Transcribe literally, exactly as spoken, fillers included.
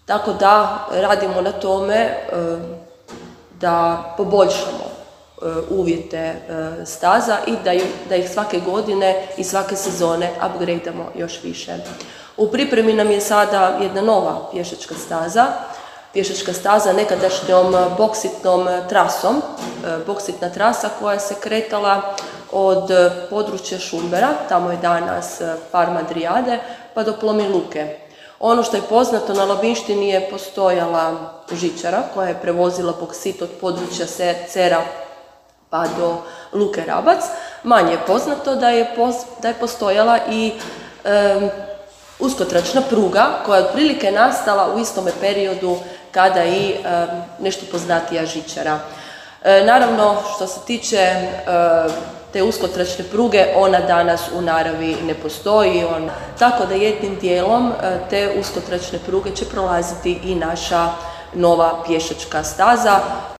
Tako da radimo na tome da poboljšamo uvjete staza i da ih svake godine i svake sezone upgradeamo još više. U pripremi nam je sada jedna nova pješačka staza, pješačka staza nekadašnjom boksitnom trasom, boksitna trasa koja se kretala od područja Šumbera, tamo je danas farma Drijade, pa do Plomin Luke. Ono što je poznato, na Labinštini je postojala žičara koja je prevozila boksit od područja Cera pa do Luke Rabac. Manje je poznato da je, da je postojala i um, uskotračna pruga koja je otprilike nastala u istome periodu kada i um, nešto poznatija žičara. E, naravno, što se tiče um, te uskotračne pruge, ona danas u naravi ne postoji, on, tako da jednim dijelom te uskotračne pruge će prolaziti i naša nova pješačka staza.